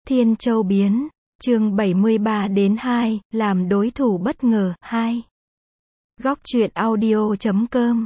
Thiên Châu biến, chương 73 đến 2, làm đối thủ bất ngờ, 2. Góc truyện audio.com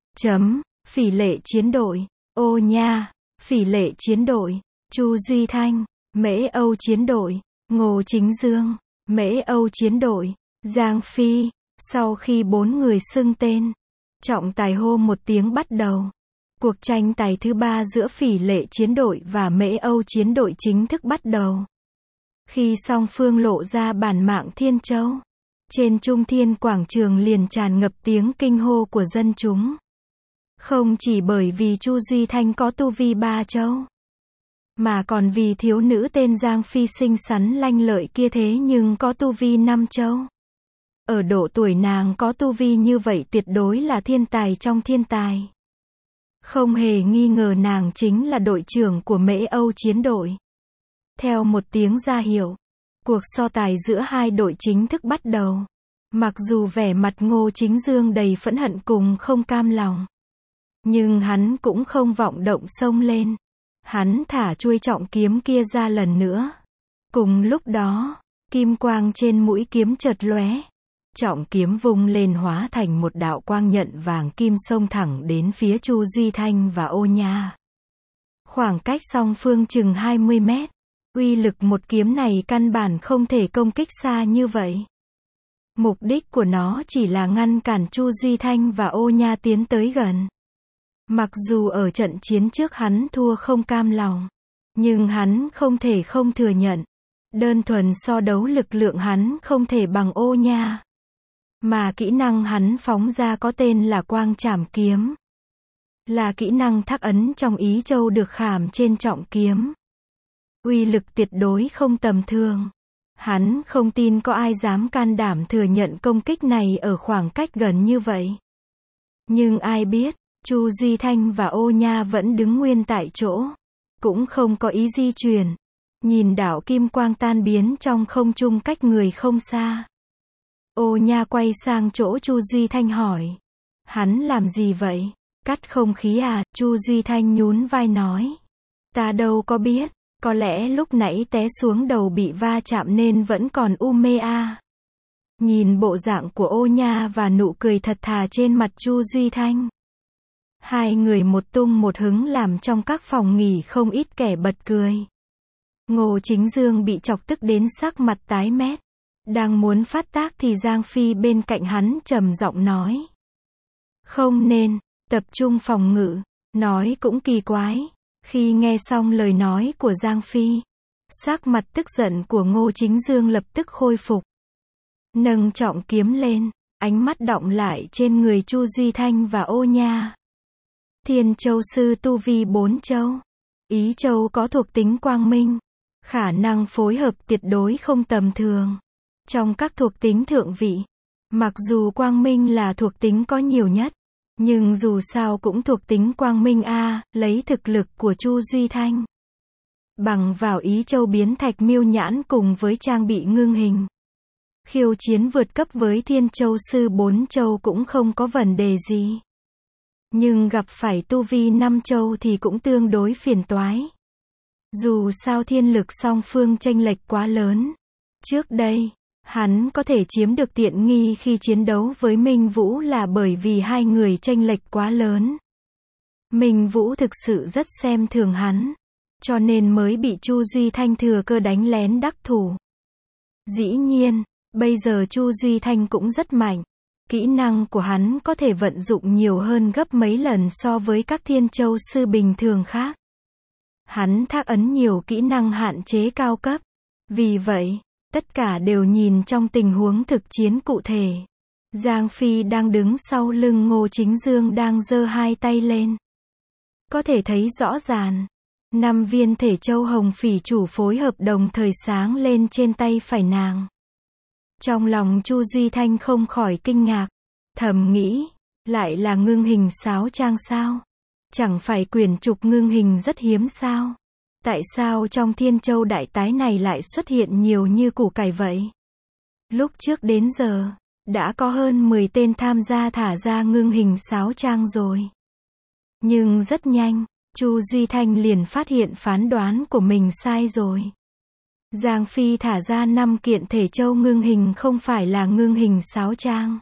Phỉ Lệ chiến đội, Ô Nha, Phỉ Lệ chiến đội, Chu Duy Thanh, Mễ Âu chiến đội, Ngô Chính Dương, Mễ Âu chiến đội, Giang Phi. Sau khi 4 người xưng tên, trọng tài hô một tiếng bắt đầu. Cuộc tranh tài thứ 3 giữa Phỉ Lệ chiến đội và Mễ Âu chiến đội chính thức bắt đầu. Khi song phương lộ ra bản mạng Thiên Châu, trên Trung Thiên quảng trường liền tràn ngập tiếng kinh hô của dân chúng. Không chỉ bởi vì Chu Duy Thanh có tu vi 3 châu, mà còn vì thiếu nữ tên Giang Phi xinh xắn lanh lợi kia thế nhưng có tu vi 5 châu. Ở độ tuổi nàng có tu vi như vậy tuyệt đối là thiên tài trong thiên tài. Không hề nghi ngờ nàng chính là đội trưởng của Mễ Âu chiến đội. Theo một tiếng ra hiệu, cuộc so tài giữa hai đội chính thức bắt đầu. Mặc dù vẻ mặt Ngô Chính Dương đầy phẫn hận cùng không cam lòng, nhưng hắn cũng không vọng động xông lên. Hắn thả chuôi trọng kiếm kia ra lần nữa. Cùng lúc đó, kim quang trên mũi kiếm chợt lóe. Trọng kiếm vung lên hóa thành một đạo quang nhận vàng kim xông thẳng đến phía Chu Duy Thanh và Ô Nha. Khoảng cách song phương chừng 20 mét. Uy lực một kiếm này căn bản không thể công kích xa như vậy. Mục đích của nó chỉ là ngăn cản Chu Duy Thanh và Ô Nha tiến tới gần. Mặc dù ở trận chiến trước hắn thua không cam lòng, nhưng hắn không thể không thừa nhận. Đơn thuần so đấu lực lượng hắn không thể bằng Ô Nha. Mà kỹ năng hắn phóng ra có tên là Quang Trảm Kiếm. Là kỹ năng thác ấn trong Ý Châu được khảm trên trọng kiếm. Uy lực tuyệt đối không tầm thường. Hắn không tin có ai dám can đảm thừa nhận công kích này ở khoảng cách gần như vậy. Nhưng ai biết, Chu Duy Thanh và Ô Nha vẫn đứng nguyên tại chỗ. Cũng không có ý di chuyển. Nhìn đạo kim quang tan biến trong không trung cách người không xa. Ô Nha quay sang chỗ Chu Duy Thanh hỏi. Hắn làm gì vậy? Cắt không khí à? Chu Duy Thanh nhún vai nói. Ta đâu có biết. Có lẽ lúc nãy té xuống đầu bị va chạm nên vẫn còn u mê à. Nhìn bộ dạng của Ô Nha và nụ cười thật thà trên mặt Chu Duy Thanh. Hai người một tung một hứng làm trong các phòng nghỉ không ít kẻ bật cười. Ngô Chính Dương bị chọc tức đến sắc mặt tái mét. Đang muốn phát tác thì Giang Phi bên cạnh hắn trầm giọng nói. Không nên, tập trung phòng ngự. Nói cũng kỳ quái. Khi nghe xong lời nói của Giang Phi, sắc mặt tức giận của Ngô Chính Dương lập tức khôi phục. Nâng trọng kiếm lên, ánh mắt đọng lại trên người Chu Duy Thanh và Ô Nha. Thiên Châu sư tu vi 4 châu. Ý Châu có thuộc tính quang minh. Khả năng phối hợp tuyệt đối không tầm thường. Trong các thuộc tính thượng vị, mặc dù quang minh là thuộc tính có nhiều nhất, nhưng dù sao cũng thuộc tính quang minh a, lấy thực lực của Chu Duy Thanh. Bằng vào Ý Châu biến thạch miêu nhãn cùng với trang bị ngưng hình. Khiêu chiến vượt cấp với Thiên Châu sư 4 châu cũng không có vấn đề gì. Nhưng gặp phải tu vi 5 châu thì cũng tương đối phiền toái. Dù sao thiên lực song phương chênh lệch quá lớn. Trước đây, hắn có thể chiếm được tiện nghi khi chiến đấu với Minh Vũ là bởi vì hai người chênh lệch quá lớn. Minh Vũ thực sự rất xem thường hắn, cho nên mới bị Chu Duy Thanh thừa cơ đánh lén đắc thủ. Dĩ nhiên, bây giờ Chu Duy Thanh cũng rất mạnh. Kỹ năng của hắn có thể vận dụng nhiều hơn gấp mấy lần so với các Thiên Châu sư bình thường khác. Hắn thác ấn nhiều kỹ năng hạn chế cao cấp. Vì vậy, tất cả đều nhìn trong tình huống thực chiến cụ thể. Giang Phi đang đứng sau lưng Ngô Chính Dương đang giơ hai tay lên. Có thể thấy rõ ràng, 5 viên thể châu hồng phỉ chủ phối hợp đồng thời sáng lên trên tay phải nàng. Trong lòng Chu Duy Thanh không khỏi kinh ngạc, thầm nghĩ, lại là ngưng hình sáo trang sao? Chẳng phải quyển trục ngưng hình rất hiếm sao? Tại sao trong Thiên Châu đại tái này lại xuất hiện nhiều như củ cải vậy? Lúc trước đến giờ, đã có hơn 10 tên tham gia thả ra ngưng hình sáo trang rồi. Nhưng rất nhanh, Chu Duy Thanh liền phát hiện phán đoán của mình sai rồi. Giang Phi thả ra 5 kiện thể châu ngưng hình không phải là ngưng hình sáo trang.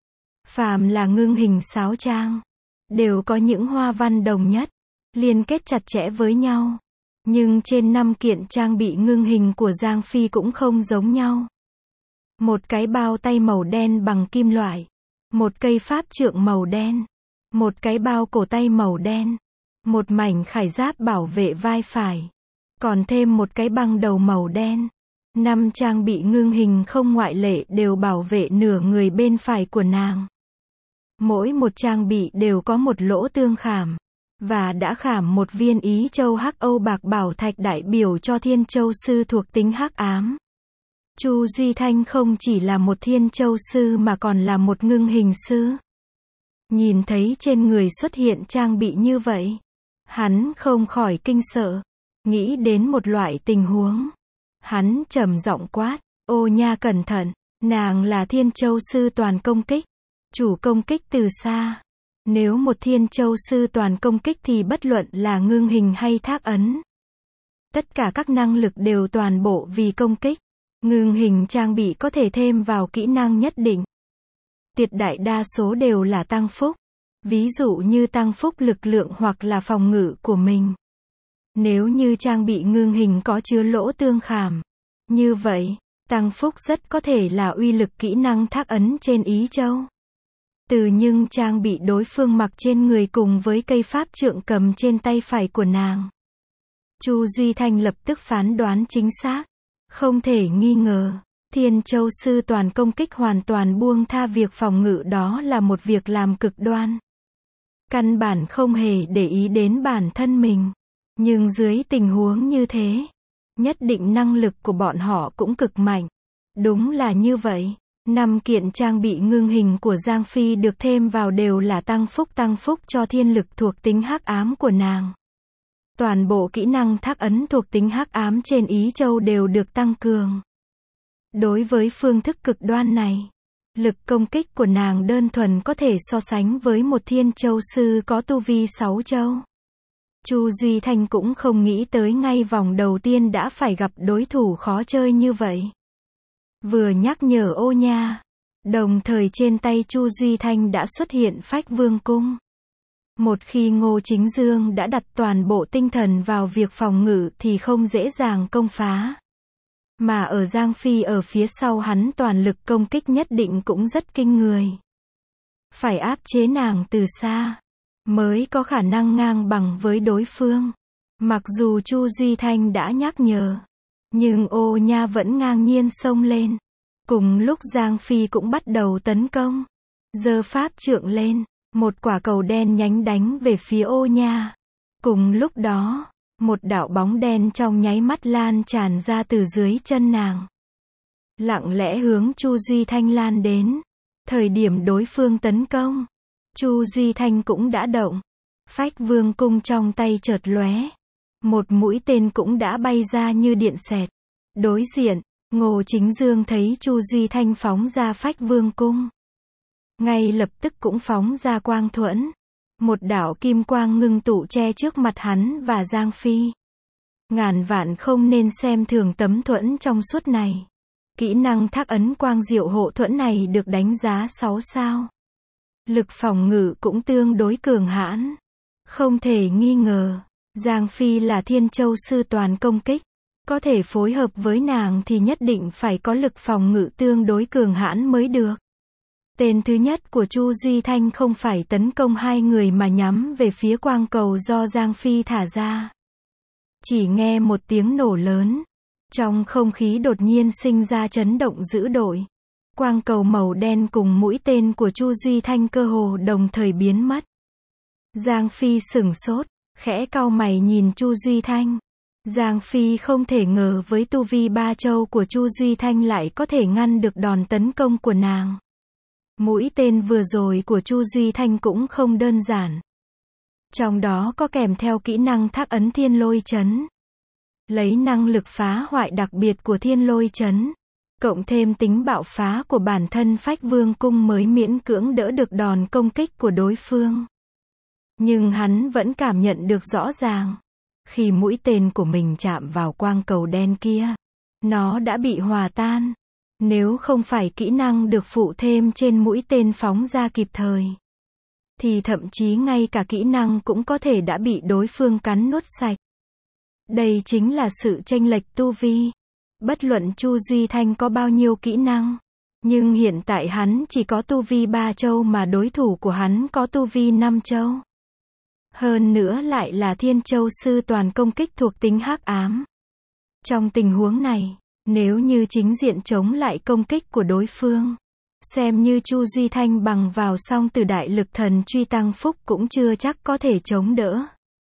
Phàm là ngưng hình sáo trang, đều có những hoa văn đồng nhất, liên kết chặt chẽ với nhau. Nhưng trên 5 kiện trang bị ngưng hình của Giang Phi cũng không giống nhau. Một cái bao tay màu đen bằng kim loại, một cây pháp trượng màu đen, một cái bao cổ tay màu đen, một mảnh khải giáp bảo vệ vai phải, còn thêm một cái băng đầu màu đen. 5 trang bị ngưng hình không ngoại lệ đều bảo vệ nửa người bên phải của nàng. Mỗi một trang bị đều có một lỗ tương khảm, và đã khảm một viên ý châu hắc âu bạc bảo thạch đại biểu cho thiên châu sư thuộc tính hắc ám. Chu Duy Thanh không chỉ là một thiên châu sư mà còn là một ngưng hình sư. Nhìn thấy trên người xuất hiện trang bị như vậy, hắn không khỏi kinh sợ, nghĩ đến một loại tình huống. Hắn trầm giọng quát, ô nha cẩn thận, nàng là thiên châu sư toàn công kích, chủ công kích từ xa. Nếu một thiên châu sư toàn công kích thì bất luận là ngưng hình hay thác ấn, tất cả các năng lực đều toàn bộ vì công kích. Ngưng hình trang bị có thể thêm vào kỹ năng nhất định. Tuyệt đại đa số đều là tăng phúc. Ví dụ như tăng phúc lực lượng hoặc là phòng ngự của mình. Nếu như trang bị ngưng hình có chứa lỗ tương khảm, như vậy, tăng phúc rất có thể là uy lực kỹ năng thác ấn trên ý châu. Nhưng trang bị đối phương mặc trên người cùng với cây pháp trượng cầm trên tay phải của nàng. Chu Duy Thanh lập tức phán đoán chính xác. Không thể nghi ngờ, thiên châu sư toàn công kích hoàn toàn buông tha việc phòng ngự, đó là một việc làm cực đoan. Căn bản không hề để ý đến bản thân mình. Nhưng dưới tình huống như thế, nhất định năng lực của bọn họ cũng cực mạnh. Đúng là như vậy. 5 kiện trang bị ngưng hình của Giang Phi được thêm vào đều là tăng phúc cho thiên lực thuộc tính hắc ám của nàng. Toàn bộ kỹ năng thác ấn thuộc tính hắc ám trên ý châu đều được tăng cường. Đối với phương thức cực đoan này, lực công kích của nàng đơn thuần có thể so sánh với một thiên châu sư có tu vi 6 châu. Chu Duy Thanh cũng không nghĩ tới ngay vòng đầu tiên đã phải gặp đối thủ khó chơi như vậy. Vừa nhắc nhở ô nha, đồng thời trên tay Chu Duy Thanh đã xuất hiện Phách Vương Cung. Một khi Ngô Chính Dương đã đặt toàn bộ tinh thần vào việc phòng ngự thì không dễ dàng công phá. Mà ở Giang Phi ở phía sau hắn toàn lực công kích nhất định cũng rất kinh người. Phải áp chế nàng từ xa, mới có khả năng ngang bằng với đối phương. Mặc dù Chu Duy Thanh đã nhắc nhở, nhưng ô nha vẫn ngang nhiên xông lên. Cùng lúc Giang Phi cũng bắt đầu tấn công. Giơ pháp trượng lên, một quả cầu đen nhánh đánh về phía ô nha. Cùng lúc đó, một đạo bóng đen trong nháy mắt lan tràn ra từ dưới chân nàng. Lặng lẽ hướng Chu Duy Thanh lan đến. Thời điểm đối phương tấn công, Chu Duy Thanh cũng đã động. Phách Vương Cung trong tay chợt lóe. Một mũi tên cũng đã bay ra như điện xẹt. Đối diện, Ngô Chính Dương thấy Chu Duy Thanh phóng ra Phách Vương Cung, ngay lập tức cũng phóng ra quang thuẫn. Một đạo kim quang ngưng tụ che trước mặt hắn và Giang Phi. Ngàn vạn không nên xem thường tấm thuẫn trong suốt này. Kỹ năng thác ấn quang diệu hộ thuẫn này được đánh giá 6 sao. Lực phòng ngự cũng tương đối cường hãn. Không thể nghi ngờ, Giang Phi là thiên châu sư toàn công kích. Có thể phối hợp với nàng thì nhất định phải có lực phòng ngự tương đối cường hãn mới được. Tên thứ nhất của Chu Duy Thanh không phải tấn công hai người mà nhắm về phía quang cầu do Giang Phi thả ra. Chỉ nghe một tiếng nổ lớn. Trong không khí đột nhiên sinh ra chấn động dữ dội. Quang cầu màu đen cùng mũi tên của Chu Duy Thanh cơ hồ đồng thời biến mất. Giang Phi sửng sốt, khẽ cau mày nhìn Chu Duy Thanh. Giang Phi không thể ngờ với tu vi 3 châu của Chu Duy Thanh lại có thể ngăn được đòn tấn công của nàng. Mũi tên vừa rồi của Chu Duy Thanh cũng không đơn giản. Trong đó có kèm theo kỹ năng thác ấn thiên lôi chấn. Lấy năng lực phá hoại đặc biệt của thiên lôi chấn, cộng thêm tính bạo phá của bản thân Phách Vương Cung mới miễn cưỡng đỡ được đòn công kích của đối phương. Nhưng hắn vẫn cảm nhận được rõ ràng, khi mũi tên của mình chạm vào quang cầu đen kia, Nó đã bị hòa tan. Nếu không phải kỹ năng được phụ thêm trên mũi tên phóng ra kịp thời, thì thậm chí ngay cả kỹ năng cũng có thể đã bị đối phương cắn nuốt sạch. Đây chính là sự chênh lệch tu vi. Bất luận Chu Duy Thanh có bao nhiêu kỹ năng, nhưng hiện tại hắn chỉ có tu vi 3 châu mà đối thủ của hắn có tu vi 5 châu. Hơn nữa lại là Thiên Châu Sư toàn công kích thuộc tính hắc ám. Trong tình huống này, nếu như chính diện chống lại công kích của đối phương, xem như Chu Duy Thanh bằng vào song tử đại lực thần truy tăng phúc cũng chưa chắc có thể chống đỡ.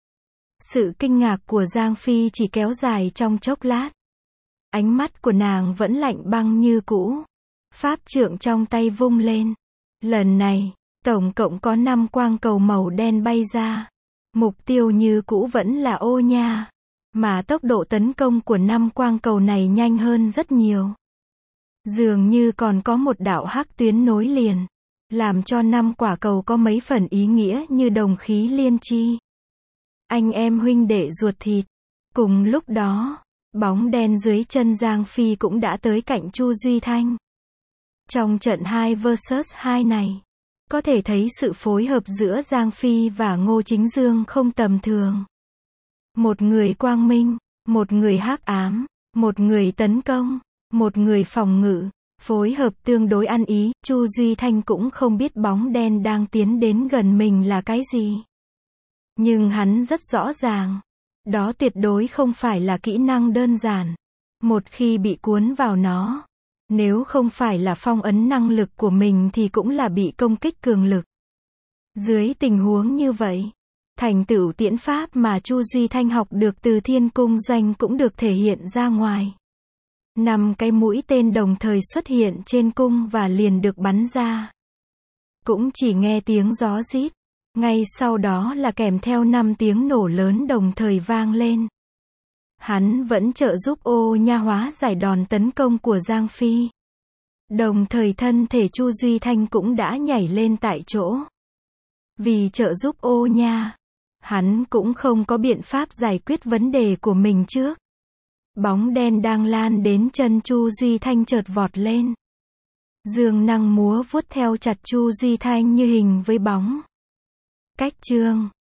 Sự kinh ngạc của Giang Phi chỉ kéo dài trong chốc lát. Ánh mắt của nàng vẫn lạnh băng như cũ. Pháp trượng trong tay vung lên. Lần này, tổng cộng có 5 quang cầu màu đen bay ra. Mục tiêu như cũ vẫn là Ô Nha. Mà tốc độ tấn công của 5 quang cầu này nhanh hơn rất nhiều. Dường như còn có một đạo hắc tuyến nối liền, làm cho 5 quả cầu có mấy phần ý nghĩa như đồng khí liên chi. Anh em huynh đệ ruột thịt. Cùng lúc đó, bóng đen dưới chân Giang Phi cũng đã tới cạnh Chu Duy Thanh. Trong trận 2 vs 2 này, có thể thấy sự phối hợp giữa Giang Phi và Ngô Chính Dương không tầm thường. Một người quang minh, một người hắc ám, một người tấn công, một người phòng ngự, phối hợp tương đối ăn ý. Chu Duy Thanh cũng không biết bóng đen đang tiến đến gần mình là cái gì. Nhưng hắn rất rõ ràng, đó tuyệt đối không phải là kỹ năng đơn giản. Một khi bị cuốn vào nó, nếu không phải là phong ấn năng lực của mình thì cũng là bị công kích cường lực. Dưới tình huống như vậy, thành tựu tiễn pháp mà Chu Duy Thanh học được từ Thiên Cung Doanh cũng được thể hiện ra ngoài. 5 cái mũi tên đồng thời xuất hiện trên cung và liền được bắn ra. Cũng chỉ nghe tiếng gió rít, ngay sau đó là kèm theo 5 tiếng nổ lớn đồng thời vang lên. Hắn vẫn trợ giúp Ô Nha hóa giải đòn tấn công của Giang Phi. Đồng thời thân thể Chu Duy Thanh cũng đã nhảy lên tại chỗ. Vì trợ giúp Ô Nha, hắn cũng không có biện pháp giải quyết vấn đề của mình trước. Bóng đen đang lan đến chân Chu Duy Thanh chợt vọt lên. Dương năng múa vuốt theo chặt Chu Duy Thanh như hình với bóng. Cách chương